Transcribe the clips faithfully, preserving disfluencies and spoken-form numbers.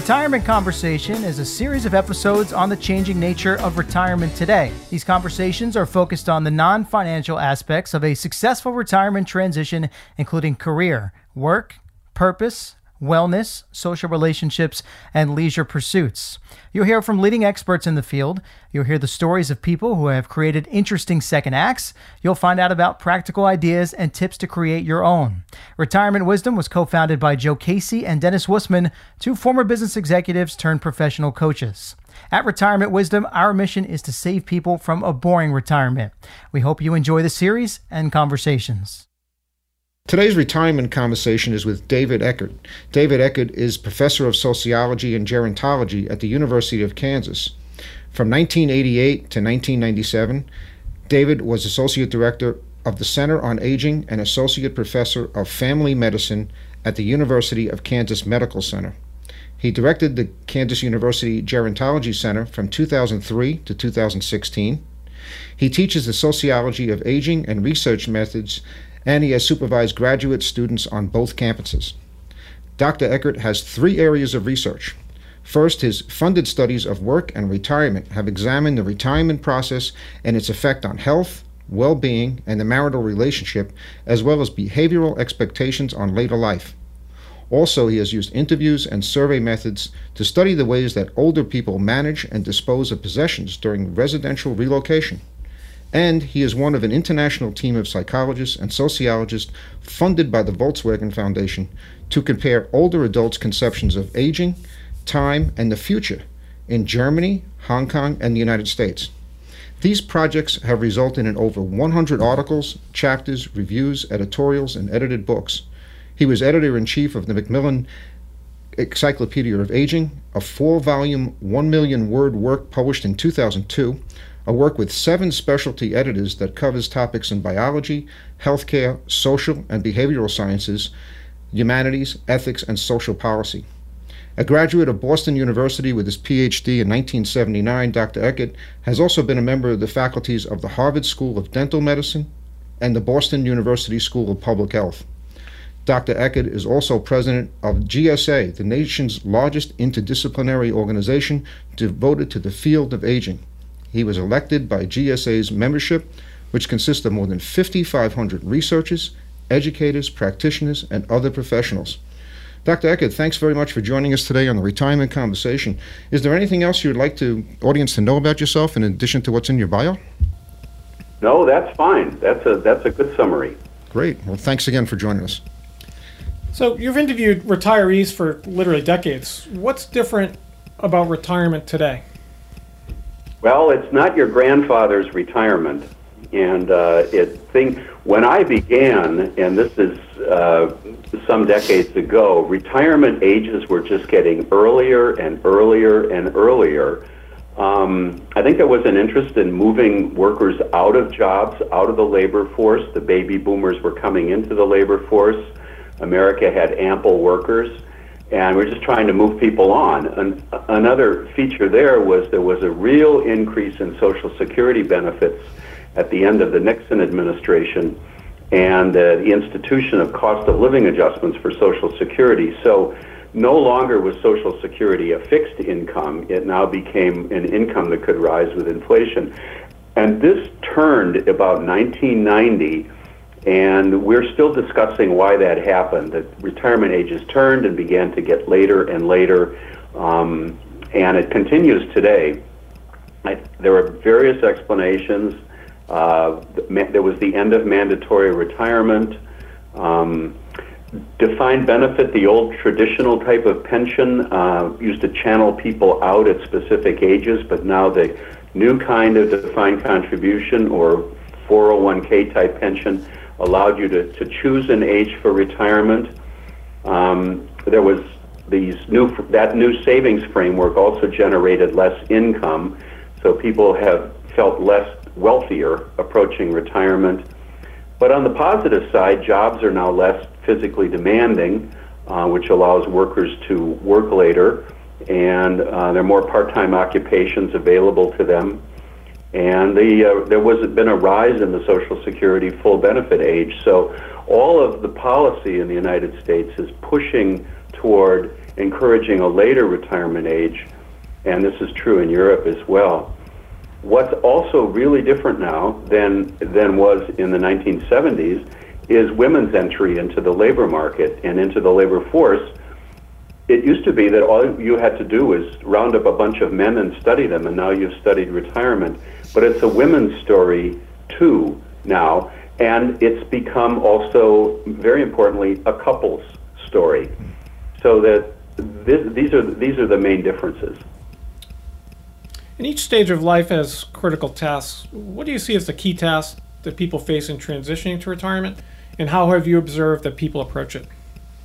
Retirement Conversation is a series of episodes on the changing nature of retirement today. These conversations are focused on the non-financial aspects of a successful retirement transition, including career, work, purpose, wellness, social relationships, and leisure pursuits. You'll hear from leading experts in the field. You'll hear the stories of people who have created interesting second acts. You'll find out about practical ideas and tips to create your own. Retirement Wisdom was co-founded by Joe Casey and Dennis Wussman, two former business executives turned professional coaches. At Retirement Wisdom, our mission is to save people from a boring retirement. We hope you enjoy the series and conversations. Today's retirement conversation is with David Eckert. David Eckert is professor of sociology and gerontology at the University of Kansas. From nineteen eighty-eight to nineteen ninety-seven, David was associate director of the Center on Aging and associate professor of family medicine at the University of Kansas Medical Center. He directed the Kansas University Gerontology Center from two thousand three to two thousand sixteen. He teaches the sociology of aging and research methods, and he has supervised graduate students on both campuses. Doctor Eckert has three areas of research. First, his funded studies of work and retirement have examined the retirement process and its effect on health, well-being, and the marital relationship, as well as behavioral expectations on later life. Also, he has used interviews and survey methods to study the ways that older people manage and dispose of possessions during residential relocation. And he is one of an international team of psychologists and sociologists funded by the Volkswagen Foundation to compare older adults' conceptions of aging, time, and the future in Germany, Hong Kong, and the United States. These projects have resulted in over one hundred articles, chapters, reviews, editorials, and edited books. He was editor-in-chief of the Macmillan Encyclopedia of Aging, a four-volume, one million word work published in two thousand two, a work with seven specialty editors that covers topics in biology, healthcare, social and behavioral sciences, humanities, ethics, and social policy. A graduate of Boston University with his P H D in nineteen seventy-nine, Doctor Eckert has also been a member of the faculties of the Harvard School of Dental Medicine and the Boston University School of Public Health. Doctor Eckert is also president of G S A, the nation's largest interdisciplinary organization devoted to the field of aging. He was elected by G S A's membership, which consists of more than five thousand five hundred researchers, educators, practitioners, and other professionals. Doctor Eckert, thanks very much for joining us today on the Retirement Conversation. Is there anything else you'd like the audience to know about yourself in addition to what's in your bio? No, that's fine. That's a that's a good summary. Great. Well, thanks again for joining us. So you've interviewed retirees for literally decades. What's different about retirement today? Well, it's not your grandfather's retirement, and uh, it think when I began, and this is uh, some decades ago, retirement ages were just getting earlier and earlier and earlier. Um, I think there was an interest in moving workers out of jobs, out of the labor force. The baby boomers were coming into the labor force. America had ample workers, and we're just trying to move people on. An, another feature there was there was a real increase in Social Security benefits at the end of the Nixon administration and uh, the institution of cost of living adjustments for Social Security. So no longer was Social Security a fixed income. It now became an income that could rise with inflation. And this turned about nineteen ninety, and we're still discussing why that happened. The retirement ages turned and began to get later and later, um, and it continues today. I, there are various explanations. Uh, there was the end of mandatory retirement, um, defined benefit, the old traditional type of pension, uh, used to channel people out at specific ages, but now the new kind of defined contribution or four oh one k type pension allowed you to, to choose an age for retirement. Um, there was these new that new savings framework also generated less income, so people have felt less wealthier approaching retirement. But on the positive side, jobs are now less physically demanding, uh, which allows workers to work later, and uh, there are more part-time occupations available to them. And the, uh, there was been a rise in the Social Security full benefit age. So all of the policy in the United States is pushing toward encouraging a later retirement age, and this is true in Europe as well. What's also really different now than than was in the nineteen seventies is women's entry into the labor market and into the labor force. It used to be that all you had to do was round up a bunch of men and study them, and now you've studied retirement. But it's a women's story too now, and it's become also, very importantly, a couple's story. So that this, these are these are the main differences. And each stage of life has critical tasks. What do you see as the key tasks that people face in transitioning to retirement, and how have you observed that people approach it?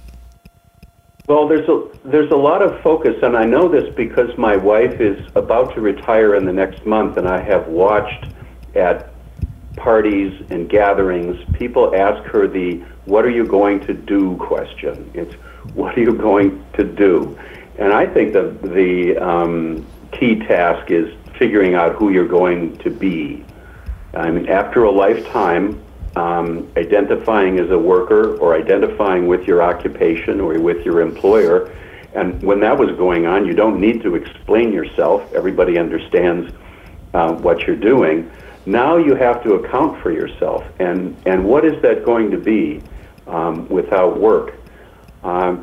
Well, there's a there's a lot of focus, and I know this because my wife is about to retire in the next month, and I have watched at parties and gatherings, people ask her the "what are you going to do" question. It's what are you going to do? And I think the the um, key task is figuring out who you're going to be. I mean, after a lifetime, um, identifying as a worker or identifying with your occupation or with your employer, and when that was going on, you don't need to explain yourself. Everybody understands uh, what you're doing. Now you have to account for yourself, and, and what is that going to be um, without work? Um,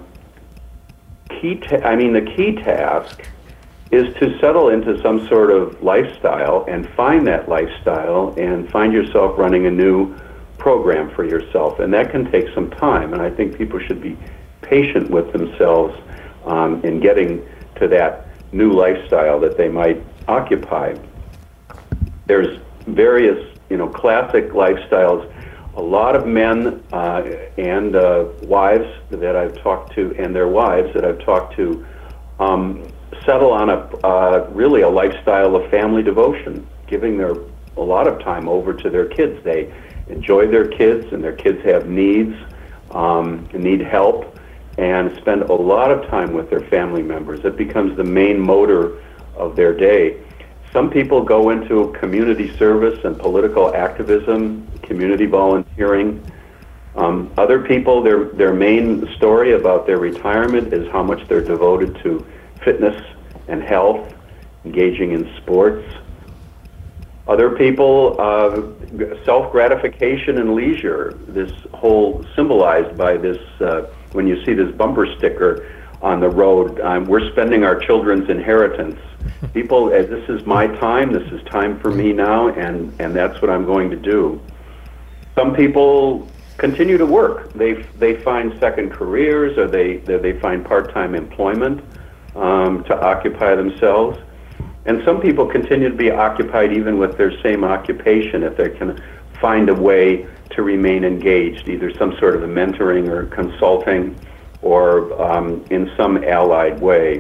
key ta- I mean, the key task is to settle into some sort of lifestyle and find that lifestyle and find yourself running a new program for yourself. And that can take some time, and I think people should be patient with themselves um, in getting to that new lifestyle that they might occupy. There's various, you know, classic lifestyles. A lot of men uh, and uh, wives that I've talked to, and their wives that I've talked to, um, settle on a uh, really a lifestyle of family devotion, giving their a lot of time over to their kids. They enjoy their kids, and their kids have needs, um, need help, and spend a lot of time with their family members. It becomes the main motor of their day. Some people go into community service and political activism, community volunteering. Um, other people, their their main story about their retirement is how much they're devoted to fitness and health, engaging in sports. Other people, uh, self-gratification and leisure. This whole symbolized by this, uh, when you see this bumper sticker on the road, um, we're spending our children's inheritance. People, uh, this is my time, this is time for me now, and, and that's what I'm going to do. Some people continue to work. They they find second careers, or they, they find part-time employment um, to occupy themselves. And some people continue to be occupied even with their same occupation if they can find a way to remain engaged, either some sort of a mentoring or consulting or um, in some allied way.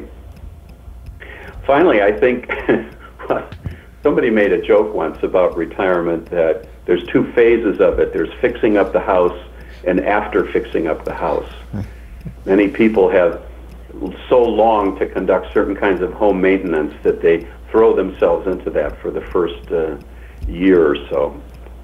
Finally, I think somebody made a joke once about retirement that there's two phases of it. There's fixing up the house and after fixing up the house. Many people have so long to conduct certain kinds of home maintenance that they throw themselves into that for the first uh, year or so.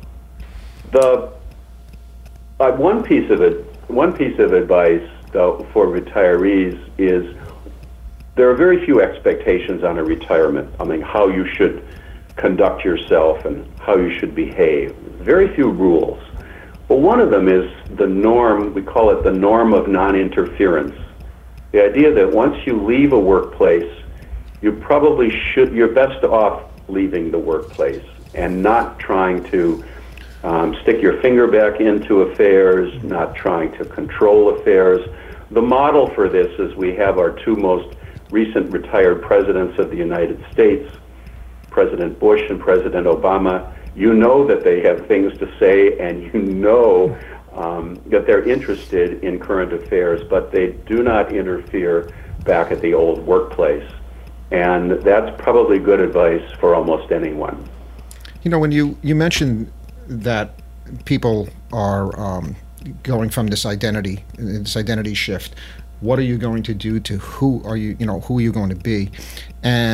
The uh, one piece of it, one piece of advice though for retirees is there are very few expectations on a retirement. I mean, how you should conduct yourself and how you should behave. Very few rules. But one of them is the norm. We call it the norm of non-interference. The idea that once you leave a workplace, you probably should, you're best off leaving the workplace and not trying to um, stick your finger back into affairs, not trying to control affairs. The model for this is we have our two most recent retired presidents of the United States, President Bush and President Obama. You know that they have things to say, and you know um, that they're interested in current affairs, but they do not interfere back at the old workplace. And that's probably good advice for almost anyone. You know, when you, you mentioned that people are um, going from this identity, this identity shift, what are you going to do to who are you, you know, who are you going to be? And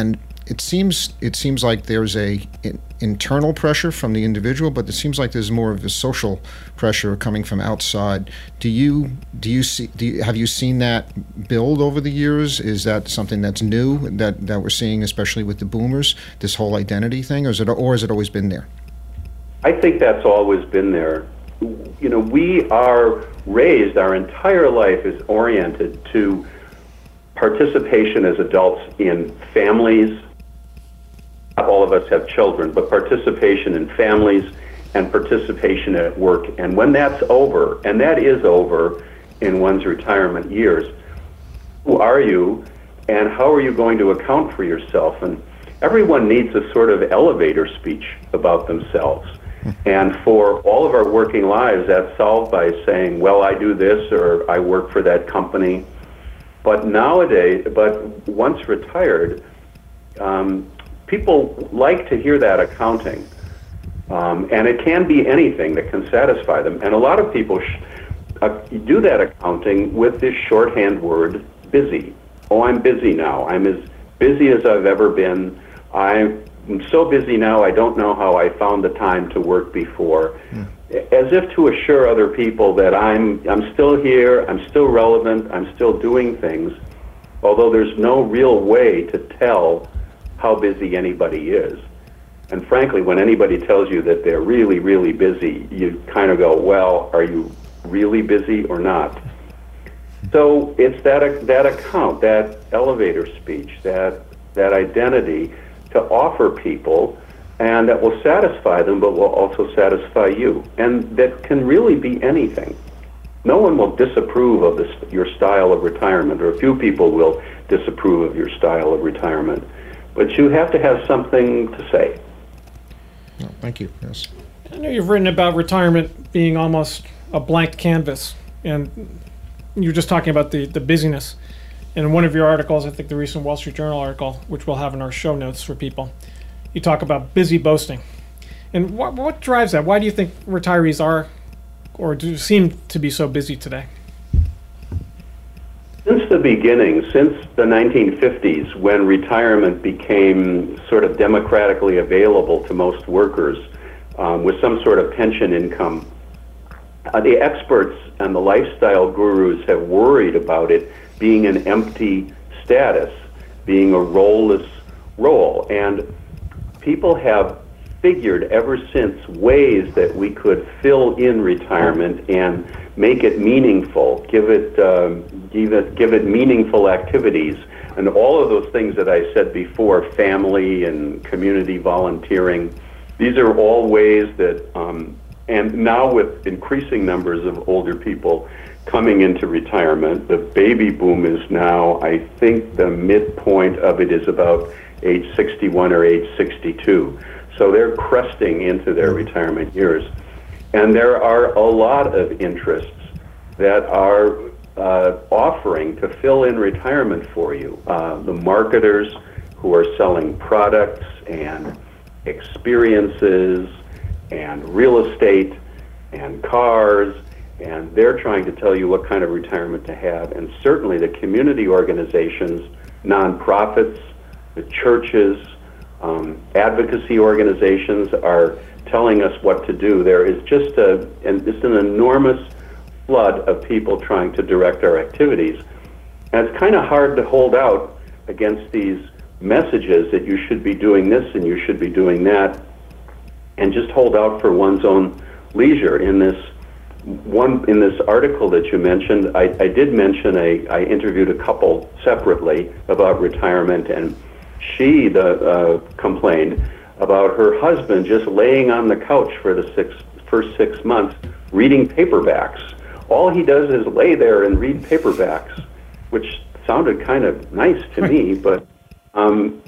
it seems it seems like there's a in, internal pressure from the individual, but it seems like there's more of a social pressure coming from outside. Do you do you see do you, have you seen that build over the years? Is that something that's new that, that we're seeing, especially with the boomers, this whole identity thing, or is it or has it always been there? I think that's always been there. You know, we are raised, our entire life is oriented to participation as adults in families. Not all of us have children, but participation in families and participation at work. And when that's over, and that is over in one's retirement years, who are you and how are you going to account for yourself? And everyone needs a sort of elevator speech about themselves. And for all of our working lives, that's solved by saying, well, I do this, or I work for that company. But nowadays, but once retired, um, people like to hear that accounting. Um, and it can be anything that can satisfy them. And a lot of people sh- uh, do that accounting with this shorthand word, busy. Oh, I'm busy now. I'm as busy as I've ever been. I'm so busy now, I don't know how I found the time to work before. Mm. As if to assure other people that I'm I'm still here, I'm still relevant, I'm still doing things, although there's no real way to tell how busy anybody is. And frankly, when anybody tells you that they're really, really busy, you kind of go, well, are you really busy or not? So it's that that account, that elevator speech, that that identity to offer people, and that will satisfy them, but will also satisfy you. And that can really be anything. No one will disapprove of this, your style of retirement, or a few people will disapprove of your style of retirement. But you have to have something to say. Oh, thank you. Yes. I know you've written about retirement being almost a blank canvas, and you were just talking about the, the busyness. And in one of your articles, I think the recent Wall Street Journal article, which we'll have in our show notes for people, you talk about busy boasting. And what, what drives that? Why do you think retirees are or do seem to be so busy today? Since the beginning, since the nineteen fifties, when retirement became sort of democratically available to most workers um, with some sort of pension income, uh, the experts and the lifestyle gurus have worried about it being an empty status, being a roleless role. And people have figured ever since ways that we could fill in retirement and make it meaningful, give it, um, give it, give it meaningful activities, and all of those things that I said before, family and community volunteering. These are all ways that, um, and now with increasing numbers of older people coming into retirement, the baby boom is now, I think the midpoint of it is about age sixty-one or age sixty-two. So they're cresting into their retirement years. And there are a lot of interests that are uh, offering to fill in retirement for you. Uh, the marketers who are selling products and experiences and real estate and cars, and they're trying to tell you what kind of retirement to have. And certainly the community organizations, nonprofits, the churches, um, advocacy organizations are telling us what to do. There is just a, and just an enormous flood of people trying to direct our activities. And it's kind of hard to hold out against these messages that you should be doing this and you should be doing that, and just hold out for one's own leisure. In this one, in this article that you mentioned, I, I did mention a, I interviewed a couple separately about retirement, and she the, uh, complained about her husband just laying on the couch for the six, first six months reading paperbacks. All he does is lay there and read paperbacks, which sounded kind of nice to me, but um,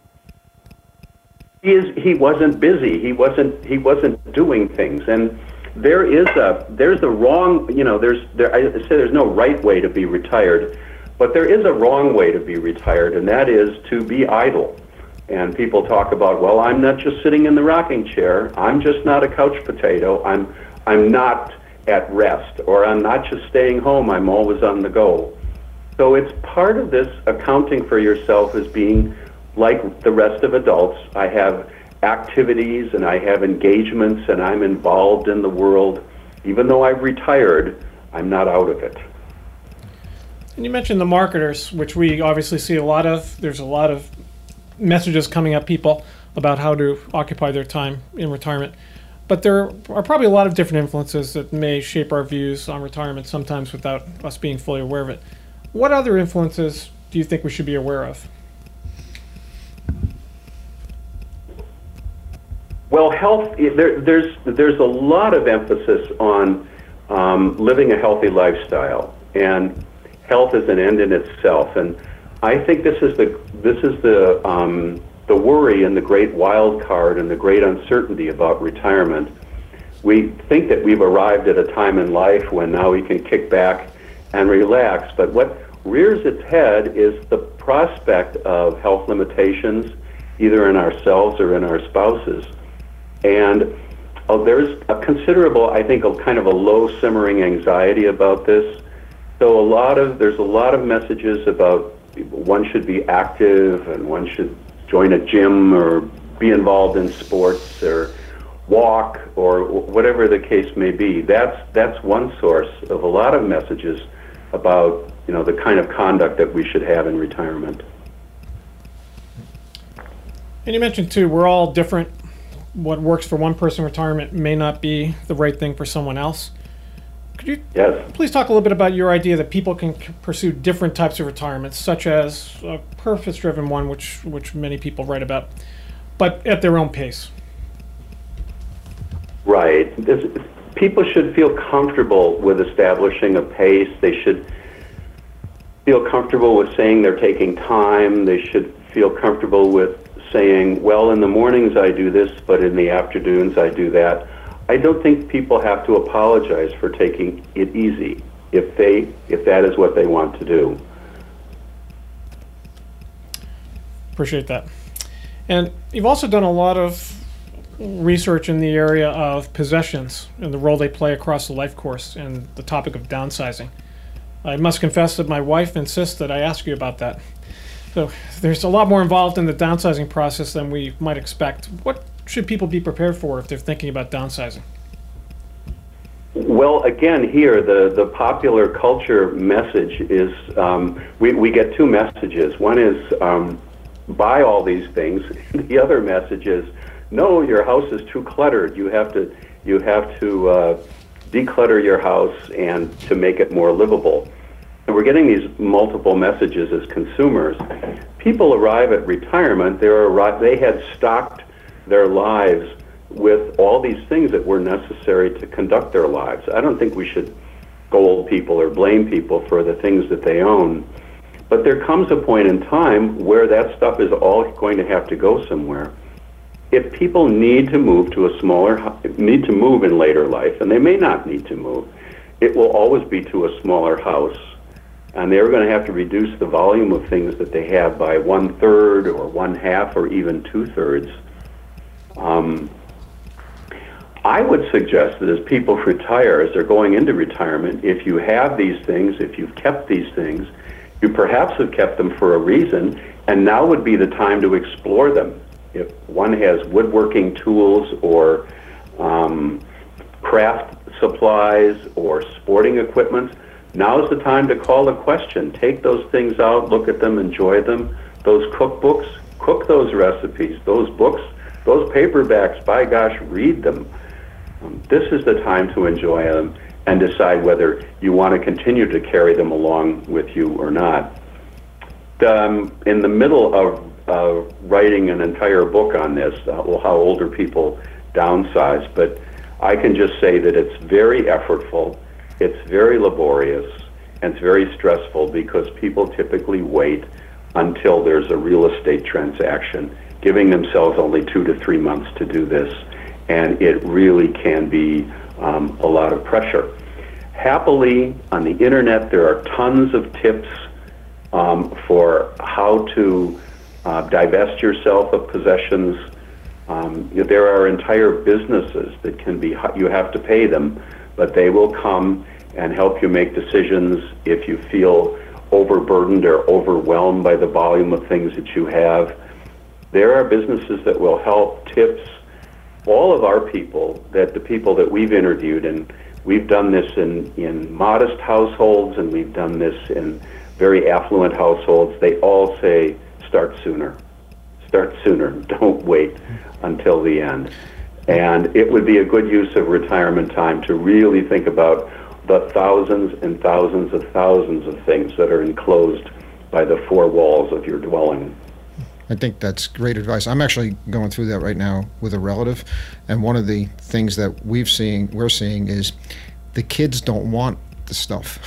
he is he wasn't busy. He wasn't he wasn't doing things. And there is a there's a wrong you know there's there I say there's no right way to be retired, but there is a wrong way to be retired, and that is to be idle. And people talk about, well, I'm not just sitting in the rocking chair. I'm just not a couch potato. I'm I'm not at rest, or I'm not just staying home. I'm always on the go. So it's part of this accounting for yourself as being like the rest of adults, I have activities and I have engagements and I'm involved in the world. Even though I've retired, I'm not out of it. And you mentioned the marketers, which we obviously see a lot of. There's a lot of messages coming at people about how to occupy their time in retirement. But there are probably a lot of different influences that may shape our views on retirement, sometimes without us being fully aware of it. What other influences do you think we should be aware of? Well, health, there, there's, there's a lot of emphasis on um, living a healthy lifestyle, and health is an end in itself. And I think this is the, this is the, um, the worry and the great wild card and the great uncertainty about retirement. We think that we've arrived at a time in life when now we can kick back and relax, but what rears its head is the prospect of health limitations, either in ourselves or in our spouses. And oh, there's a considerable, I think, a kind of a low simmering anxiety about this. So a lot of, there's a lot of messages about one should be active and one should join a gym or be involved in sports or walk or whatever the case may be. That's, that's one source of a lot of messages about, you know, the kind of conduct that we should have in retirement. And you mentioned too, we're all different. What works for one person in retirement may not be the right thing for someone else. Could you yes. please talk a little bit about your idea that people can c- pursue different types of retirements, such as a purpose-driven one, which which many people write about, but at their own pace? Right. This, people should feel comfortable with establishing a pace. They should feel comfortable with saying they're taking time. They should feel comfortable with saying, well, in the mornings I do this, but in the afternoons I do that. I don't think people have to apologize for taking it easy if they, if that is what they want to do. Appreciate that. And you've also done a lot of research in the area of possessions and the role they play across the life course and the topic of downsizing. I must confess that my wife insists that I ask you about that. So there's a lot more involved in the downsizing process than we might expect. What should people be prepared for if they're thinking about downsizing? Well, again, here, the, the popular culture message is, um, we, we get two messages. One is, um, buy all these things. The other message is, no, your house is too cluttered. You have to, you have to uh, declutter your house and to make it more livable. And we're getting these multiple messages as consumers. People arrive at retirement, they're arri- they had stocked their lives with all these things that were necessary to conduct their lives. I don't think we should scold people or blame people for the things that they own. But there comes a point in time where that stuff is all going to have to go somewhere. If people need to move to a smaller, need to move in later life, and they may not need to move, it will always be to a smaller house. And they're going to have to reduce the volume of things that they have by one-third or one-half or even two-thirds. Um, I would suggest that as people retire, as they're going into retirement, if you have these things, if you've kept these things, you perhaps have kept them for a reason, and now would be the time to explore them. If one has woodworking tools or um, craft supplies or sporting equipment, now's the time to call the question. Take those things out, look at them, enjoy them. Those cookbooks, cook those recipes. Those books, those paperbacks, by gosh, read them. Um, this is the time to enjoy them and decide whether you want to continue to carry them along with you or not. Um, in the middle of uh, writing an entire book on this, uh, how older people downsize, but I can just say that it's very effortful. It's very laborious, and it's very stressful because people typically wait until there's a real estate transaction, giving themselves only two to three months to do this, and it really can be um, a lot of pressure. Happily, on the internet, there are tons of tips um, for how to uh, divest yourself of possessions. Um, there are entire businesses that can be, you have to pay them, but they will come and help you make decisions if you feel overburdened or overwhelmed by the volume of things that you have. There are businesses that will help, tips, all of our people, that the people that we've interviewed, and we've done this in, in modest households, and we've done this in very affluent households. They all say, start sooner. Start sooner. Don't wait until the end. And it would be a good use of retirement time to really think about the thousands and thousands of thousands of things that are enclosed by the four walls of your dwelling. I think that's great advice. I'm actually going through that right now with a relative, and one of the things that we've seen, we're seeing is the kids don't want the stuff,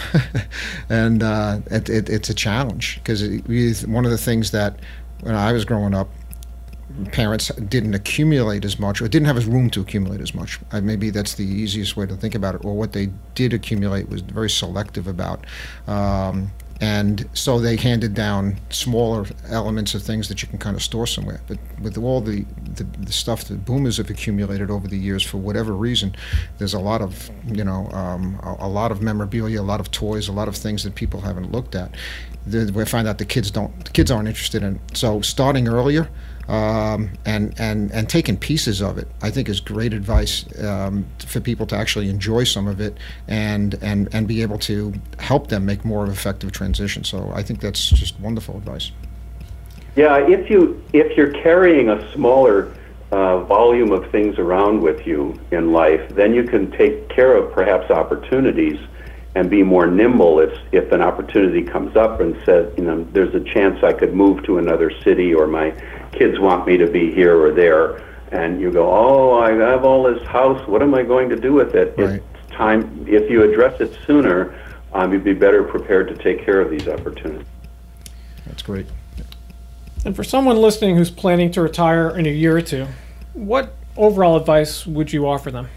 and uh, it, it, it's a challenge, because it, one of the things that when I was growing up, parents didn't accumulate as much, or didn't have room to accumulate as much. Uh, maybe that's the easiest way to think about it. Or what they did accumulate was very selective about. Um, and so they handed down smaller elements of things that you can kind of store somewhere. But with all the, the, the stuff that boomers have accumulated over the years, for whatever reason, there's a lot of, you know, um, a, a lot of memorabilia, a lot of toys, a lot of things that people haven't looked at. The, we find out the kids don't, the kids aren't interested in it. So starting earlier, Um, and, and, and taking pieces of it, I think, is great advice um, for people to actually enjoy some of it, and, and, and be able to help them make more of an effective transition. So I think that's just wonderful advice. Yeah, if, you, if you're carrying a smaller uh, volume of things around with you in life, then you can take care of perhaps opportunities and be more nimble if, if an opportunity comes up and says, you know, there's a chance I could move to another city, or my kids want me to be here or there, and you go, oh, I have all this house, what am I going to do with it? Right. It's time, if you address it sooner, um, you'd be better prepared to take care of these opportunities. That's great. And for someone listening who's planning to retire in a year or two, what overall advice would you offer them?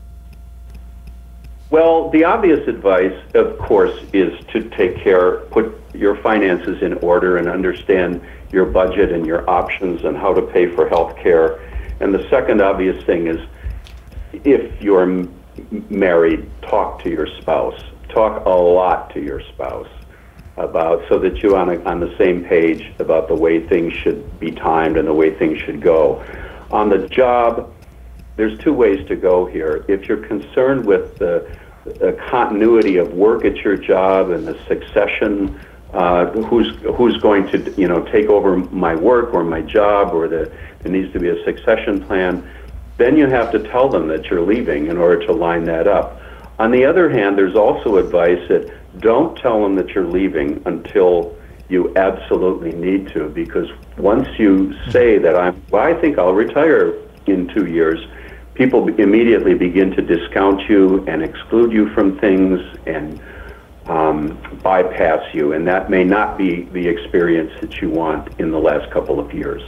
Well, the obvious advice, of course, is to take care, put your finances in order and understand your budget and your options and how to pay for health care. And the second obvious thing is, if you're m- married, talk to your spouse. Talk a lot to your spouse about, so that you're on, a, on the same page about the way things should be timed and the way things should go. On the job, there's two ways to go here. If you're concerned with the, the continuity of work at your job and the succession, uh, who's who's going to you know take over my work or my job, or the, there needs to be a succession plan, then you have to tell them that you're leaving in order to line that up. On the other hand, there's also advice that don't tell them that you're leaving until you absolutely need to, because once you say that I'm, well, I think I'll retire in two years, people immediately begin to discount you and exclude you from things and um, bypass you, and that may not be the experience that you want in the last couple of years.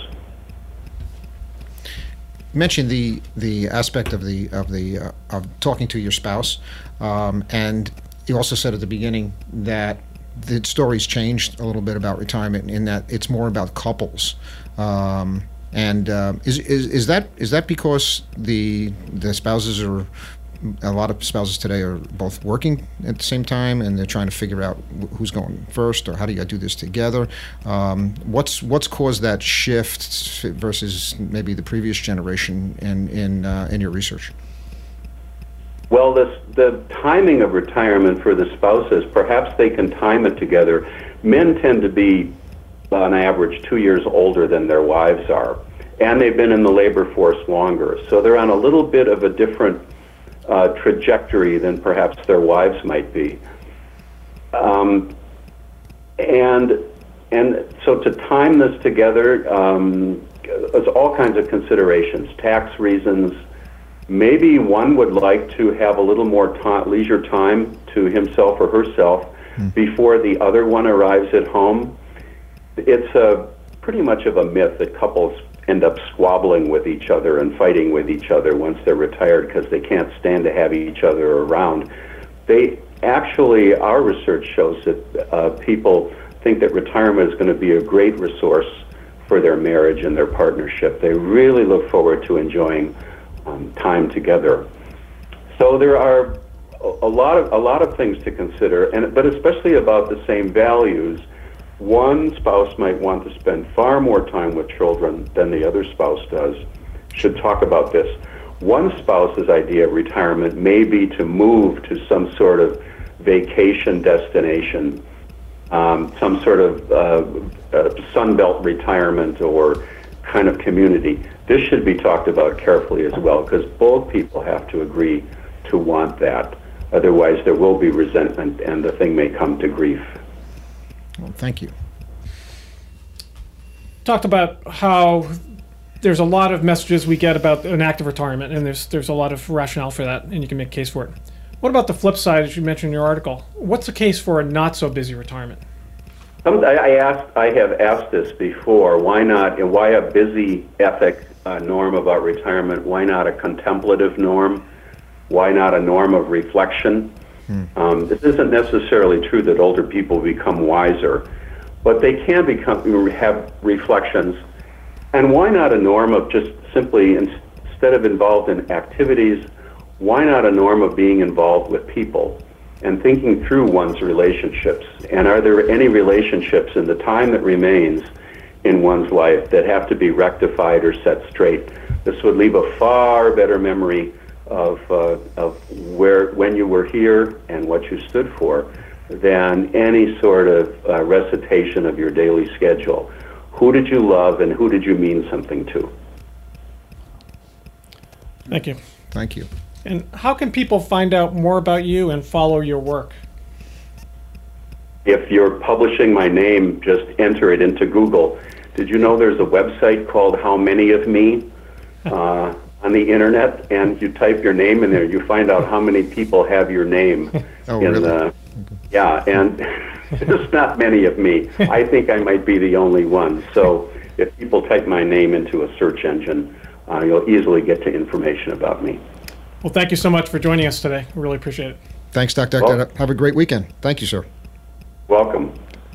You mentioned the the aspect of the of the uh, of talking to your spouse, um, and you also said at the beginning that the story's changed a little bit about retirement, in that it's more about couples. Um, and uh, is, is is that is that because the the spouses are, a lot of spouses today are both working at the same time, and they're trying to figure out who's going first, or how do you do this together? Um, what's what's caused that shift versus maybe the previous generation in in uh, in your research? Well, this, the timing of retirement for the spouses, perhaps they can time it together. Men tend to be, on average, two years older than their wives are, and they've been in the labor force longer, so they're on a little bit of a different uh, trajectory than perhaps their wives might be. Um, and and so to time this together, um, there's all kinds of considerations, tax reasons. Maybe one would like to have a little more time, leisure time to himself or herself mm. before the other one arrives at home. It's a pretty much of a myth that couples end up squabbling with each other and fighting with each other once they're retired because they can't stand to have each other around. They actually, our research shows that uh, people think that retirement is going to be a great resource for their marriage and their partnership. They really look forward to enjoying Um, time together. So there are a, a lot of a lot of things to consider, and but especially about the same values. one spouse might want to spend far more time with children than the other spouse does, should talk about this. One spouse's idea of retirement may be to move to some sort of vacation destination, um, some sort of uh, uh, Sunbelt retirement or kind of community. This should be talked about carefully as well, because both people have to agree to want that. Otherwise, there will be resentment and the thing may come to grief. Well, thank you. Talked about how there's a lot of messages we get about an active retirement, and there's there's a lot of rationale for that, and you can make a case for it. What about the flip side, as you mentioned in your article? What's the case for a not so busy retirement? Some, I, I asked, I have asked this before. Why not? And why a busy ethic uh, norm about retirement? Why not a contemplative norm? Why not a norm of reflection? Hmm. Um, this isn't necessarily true that older people become wiser, but they can become have reflections. And why not a norm of just simply, instead of involved in activities, why not a norm of being involved with people and thinking through one's relationships? And are there any relationships in the time that remains in one's life that have to be rectified or set straight? This would leave a far better memory of uh, of where when you were here and what you stood for than any sort of uh, recitation of your daily schedule. Who did you love and who did you mean something to? Thank you. Thank you. And how can people find out more about you and follow your work? If you're publishing my name, just enter it into Google. Did you know there's a website called How Many of Me uh, on the internet? And you type your name in there, you find out how many people have your name. Oh, in really? The, yeah, and there's not many of me. I think I might be the only one. So if people type my name into a search engine, uh, you'll easily get to information about me. Well, thank you so much for joining us today. We really appreciate it. Thanks, Doctor Well, Have a great weekend. Thank you, sir. Welcome.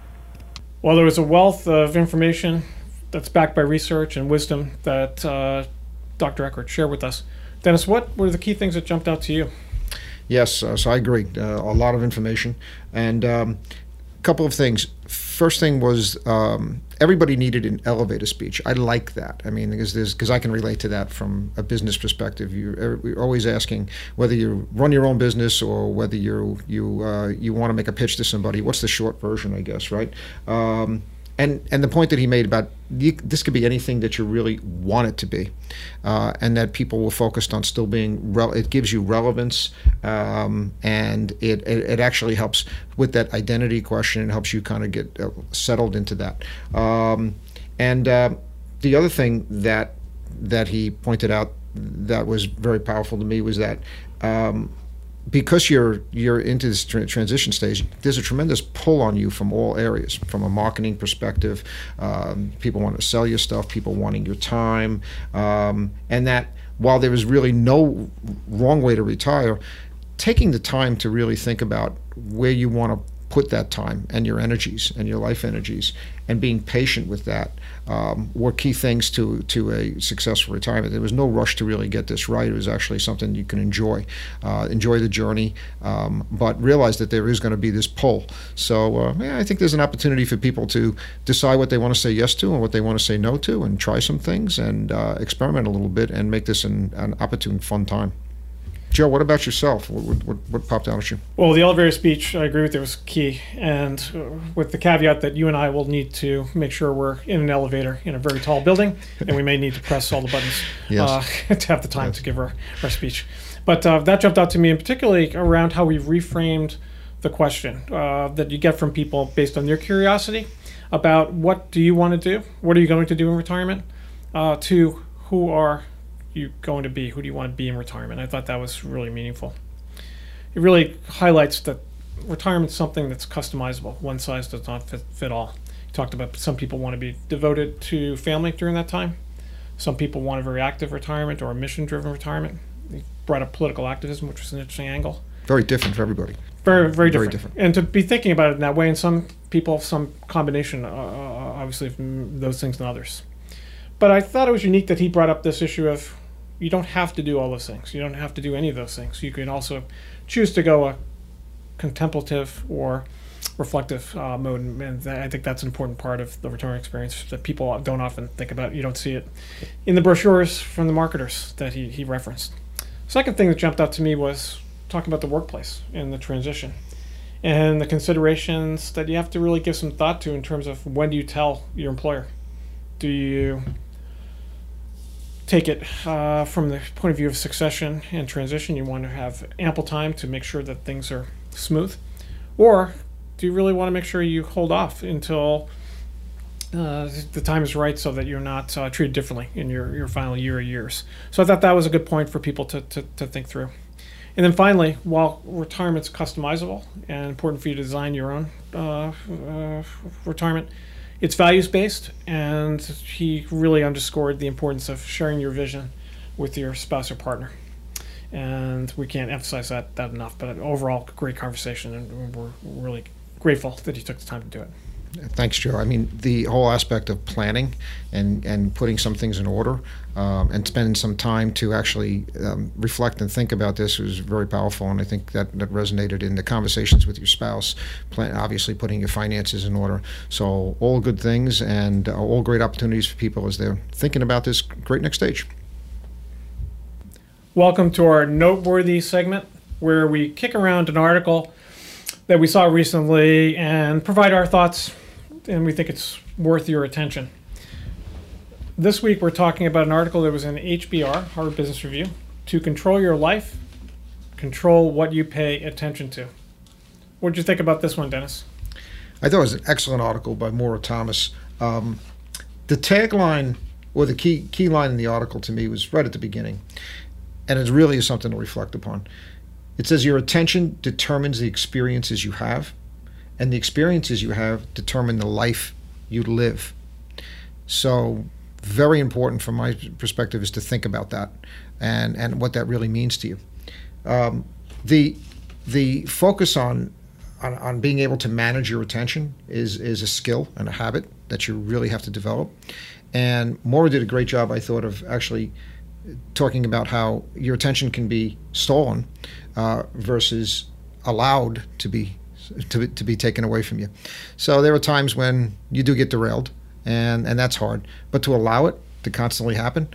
Well, there was a wealth of information that's backed by research and wisdom that uh, Doctor Eckert shared with us. Dennis, what were the key things that jumped out to you? Yes, uh, so I agree. Uh, a lot of information. And um, a couple of things. First thing was um, everybody needed an elevator speech. I like that. I mean, because there's because I can relate to that from a business perspective. You're, you're always asking whether you run your own business or whether you you uh, you want to make a pitch to somebody. What's the short version, I guess, right? Um, and and the point that he made about you, this could be anything that you really want it to be, uh, and that people were focused on still being. Rel- it gives you relevance, um, and it, it it actually helps with that identity question. It helps you kind of get uh, settled into that. Um, and uh, the other thing that that he pointed out that was very powerful to me was that. Um, Because you're you're into this tra- transition stage, there's a tremendous pull on you from all areas. From a marketing perspective, um, people want to sell you stuff, people wanting your time, um, and that while there is really no wrong way to retire, taking the time to really think about where you want to put that time and your energies and your life energies, and being patient with that um, were key things to to a successful retirement. There was no rush to really get this right. It was actually something you can enjoy, uh, enjoy the journey, um, but realize that there is going to be this pull. So uh, yeah, I think there's an opportunity for people to decide what they want to say yes to and what they want to say no to, and try some things and uh, experiment a little bit and make this an, an opportune, fun time. Joe, what about yourself? What, what, what popped out at you? Well, the elevator speech, I agree with you, was key. And uh, with the caveat that you and I will need to make sure we're in an elevator in a very tall building, and we may need to press all the buttons Yes. uh, to have the time Yes. to give our, our speech. But uh, that jumped out to me, and particularly around how we've reframed the question uh, that you get from people based on their curiosity about what do you want to do? What are you going to do in retirement? Uh, to who are you going to be? Who do you want to be in retirement? I thought that was really meaningful. It really highlights that retirement is something that's customizable. One size does not fit, fit all. You talked about some people want to be devoted to family during that time. Some people want a very active retirement or a mission-driven retirement. You brought up political activism, which was an interesting angle. Very different for everybody. Very, very different. Very different. And to be thinking about it in that way, and some people, some combination, uh, obviously, of those things and others. But I thought it was unique that he brought up this issue of you don't have to do all those things. You don't have to do any of those things. You can also choose to go a contemplative or reflective uh, mode, and, and I think that's an important part of the retirement experience that people don't often think about. You don't see it in the brochures from the marketers that he, he referenced. Second thing that jumped out to me was talking about the workplace and the transition and the considerations that you have to really give some thought to in terms of when do you tell your employer. Do you take it uh, from the point of view of succession and transition? You want to have ample time to make sure that things are smooth, or do you really want to make sure you hold off until uh, the time is right so that you're not uh, treated differently in your, your final year or years? So I thought that was a good point for people to, to, to think through. And then finally, while retirement's customizable and important for you to design your own uh, uh, retirement, it's values-based, and he really underscored the importance of sharing your vision with your spouse or partner. And we can't emphasize that, that enough, but overall, great conversation, and we're really grateful that he took the time to do it. Thanks, Joe. I mean, the whole aspect of planning and, and putting some things in order um, and spending some time to actually um, reflect and think about this was very powerful, and I think that, that resonated in the conversations with your spouse, plan, obviously putting your finances in order. So all good things and uh, all great opportunities for people as they're thinking about this great next stage. Welcome to our Noteworthy segment, where we kick around an article that we saw recently and provide our thoughts, and we think it's worth your attention. This week we're talking about an article that was in H B R, Harvard Business Review, To Control Your Life, Control What You Pay Attention To. What did you think about this one, Dennis? I thought it was an excellent article by Maura Thomas. Um, the tagline, or the key key line in the article to me, was right at the beginning, and it really is something to reflect upon. It says your attention determines the experiences you have, and the experiences you have determine the life you live. So very important from my perspective is to think about that and, and what that really means to you. Um, the the focus on, on on being able to manage your attention is, is a skill and a habit that you really have to develop. And Maura did a great job, I thought, of actually talking about how your attention can be stolen uh, versus allowed to be to, to be taken away from you. So there are times when you do get derailed, and, and that's hard. But to allow it to constantly happen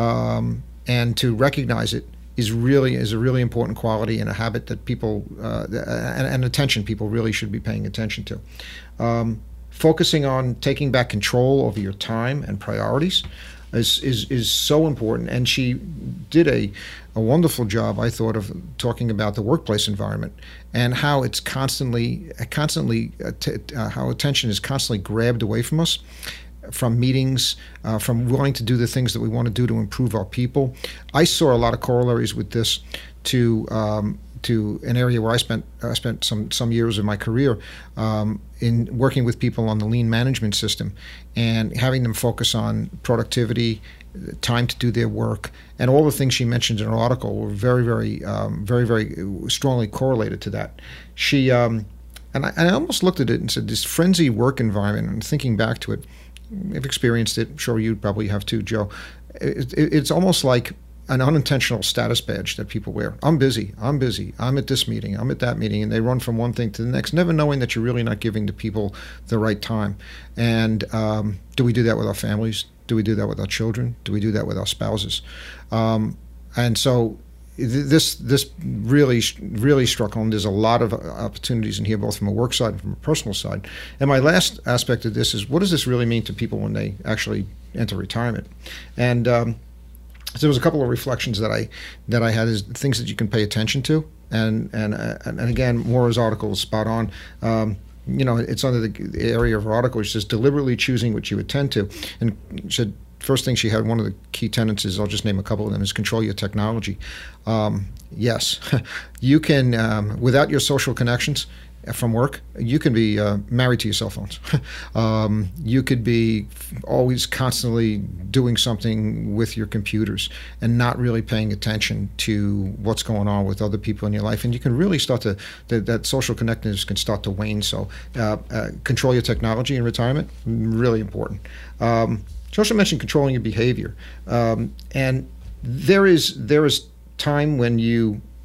um, and to recognize it is really is a really important quality and a habit that people uh, and, and attention people really should be paying attention to. Um, focusing on taking back control over your time and priorities is is, is so important, and she did a, a wonderful job, I thought, of talking about the workplace environment and how it's constantly constantly uh, t- uh, how attention is constantly grabbed away from us, from meetings, uh, from willing to do the things that we want to do to improve our people. I saw a lot of corollaries with this to um, to an area where I spent I spent some some years of my career um, in working with people on the lean management system and having them focus on productivity, time to do their work, and all the things she mentioned in her article were very, very, um, very, very strongly correlated to that. She um, and I, I almost looked at it and said, this frenzied work environment, and thinking back to it, I've experienced it. I'm sure you probably have too, Joe. It, it, it's almost like an unintentional status badge that people wear. I'm busy, I'm busy, I'm at this meeting, I'm at that meeting, and they run from one thing to the next, never knowing that you're really not giving the people the right time. And um, do we do that with our families? Do we do that with our children? Do we do that with our spouses? Um, and so th- this this really, really struck home. There's a lot of opportunities in here, both from a work side and from a personal side. And my last aspect of this is, what does this really mean to people when they actually enter retirement? And um, so there was a couple of reflections that I that I had, is things that you can pay attention to, and and uh, and again, Maura's article is spot on. Um, you know, it's under the area of her article, which says deliberately choosing what you attend to, and she said first thing she had, one of the key tenets is, I'll just name a couple of them, is control your technology. Um, yes, you can um, without your social connections from work, you can be uh, married to your cell phones. um, you could be always constantly doing something with your computers and not really paying attention to what's going on with other people in your life. And you can really start to, that, that social connectedness can start to wane. So uh, uh, control your technology in retirement, really important. Um, she also mentioned controlling your behavior. Um, and there is there is time when you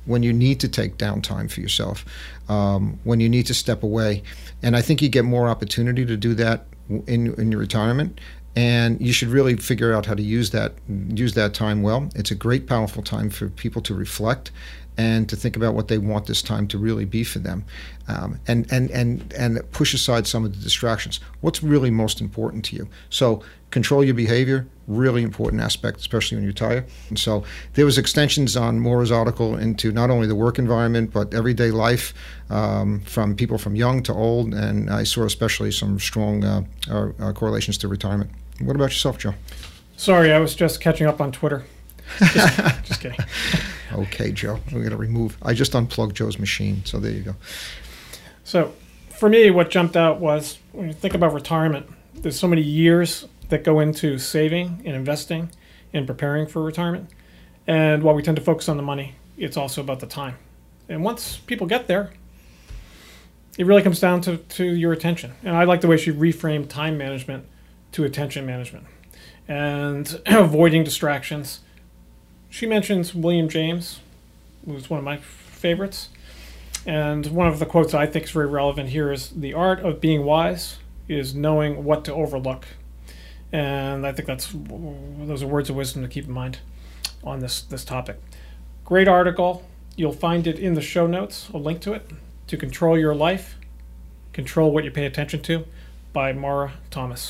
when you need to take downtime for yourself, um, when you need to step away. And I think you get more opportunity to do that in, in your retirement. And you should really figure out how to use that use that time well. It's a great, powerful time for people to reflect and to think about what they want this time to really be for them, um, and, and, and, and push aside some of the distractions. What's really most important to you? So control your behavior, really important aspect, especially when you retire. And so there was extensions on Maura's article into not only the work environment, but everyday life, um, from people from young to old, and I saw especially some strong uh, uh, uh, correlations to retirement. What about yourself, Joe? Sorry, I was just catching up on Twitter. Just, just kidding. Okay, Joe, we're going to remove. I just unplugged Joe's machine, so there you go. So for me, what jumped out was when you think about retirement, there's so many years that go into saving and investing and preparing for retirement. And while we tend to focus on the money, it's also about the time. And once people get there, it really comes down to, to your attention. And I like the way she reframed time management to attention management and avoiding distractions. She mentions William James, who's one of my favorites. And one of the quotes I think is very relevant here is, "The art of being wise is knowing what to overlook." And I think that's those are words of wisdom to keep in mind on this, this topic. Great article. You'll find it in the show notes, a link to it, To Control Your Life, Control What You Pay Attention To, by Maura Thomas.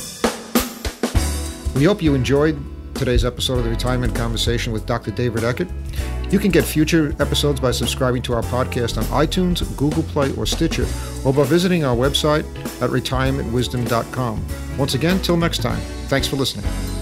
We hope you enjoyed today's episode of the Retirement Conversation with Doctor David Eckert. You can get future episodes by subscribing to our podcast on iTunes, Google Play, or Stitcher, or by visiting our website at retirement wisdom dot com. Once again, till next time, thanks for listening.